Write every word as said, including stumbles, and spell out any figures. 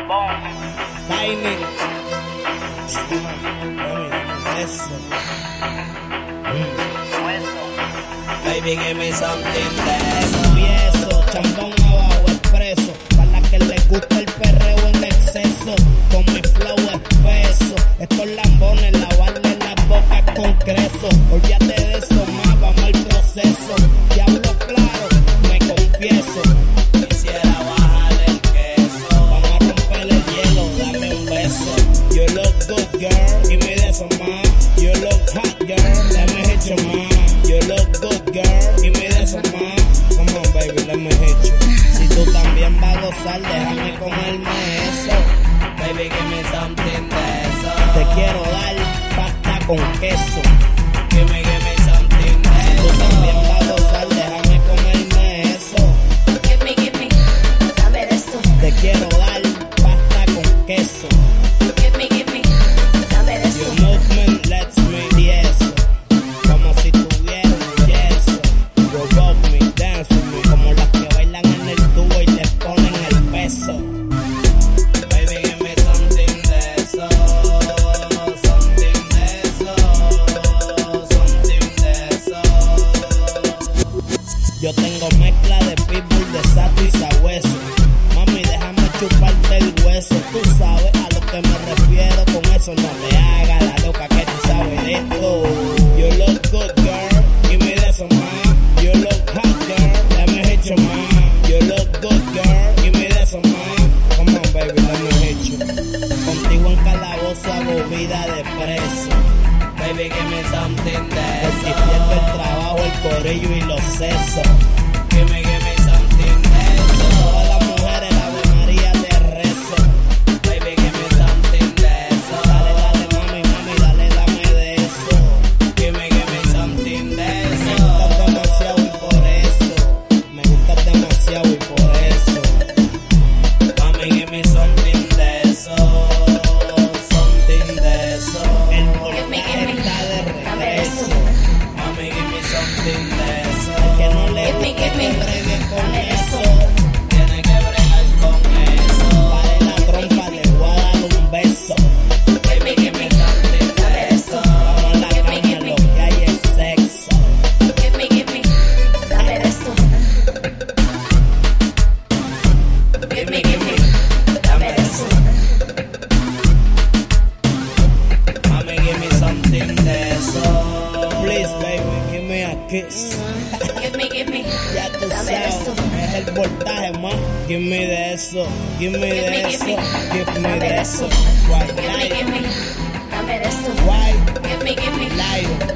chambón. Tiny. Eso. Baby, give me something de eso. Y eso, chambón abajo, expreso. Para las que les gusta el perreo en exceso. Con mi flow espeso. Estos lambones, lavarle las bocas con creso. Olvídate de eso, más, vamos al proceso. Y hablo claro, me confieso. Quisiera bajar el queso. Vamos a romper el hielo, dame un beso. You look good, girl, give me eso, más. You look hot, girl, let me hit you, más. You look good, girl, give me eso, más. Come on, baby, let me hit you. Si tú también vas a gozar, déjame comerme eso. Baby, give me something de eso. Te quiero dar pasta con queso. Give me, give me something de eso. Si tú también vas a gozar, déjame comerme eso. Give me, give me, dame de eso. Te quiero dar pasta con queso. Give me, give me, dame de eso. Your movement lets me eso. Como si tuviera un yeso. Provoke me, dance with me. Como las que bailan en el tubo y les ponen el peso. Baby, give me something de eso. Something de eso. Something de eso. Yo tengo mezcla de pitbull, de sato y sabueso. Mami, déjame chuparte el hueso. Tú sabes a lo que me refiero con eso. No te hagas la loca que tú sabes de esto. You look good, girl, give me de eso, ma. You look hot, girl, let me hit you, ma. You look good, girl, give me de eso, ma. Come on, baby, let me hit you. Contigo en calabozo hago vida de preso. Baby, give me something de eso. Si pierdo el trabajo, el corillo y los sesos. Give me, give me something de eso. Todas las mujeres, la Ave María te rezo. Baby, give me something de eso. Dale, dale, mami, mami, dale, dame de eso. Give me, give me something de eso. Me gustas demasiado y por eso. Me gustas demasiado y por eso. Mami, give me something de eso. Something de eso. El voltaje está de regreso. Mami, give me something de eso. El que no le Give me, gusta give me, que bregue con dame eso. eso. Tiene que bregar con eso. Dale la trompa, le voy a dar un beso. Give me, give me, dame de eso. Vamos a la Give me, cama, give me, lo que hay es sexo. give me, give me, dame de eso. Give me, give me, dame de eso. Mami, give me something de eso. Please, baby, give me a kiss. Give me, give me, Ya tú dame de sabes, eso. es el voltaje, más. Give me de eso, give me Give me, de give eso, me, give me dame de de eso. eso. White Give me, give light, me, dame de eso. white Give me, give me, light.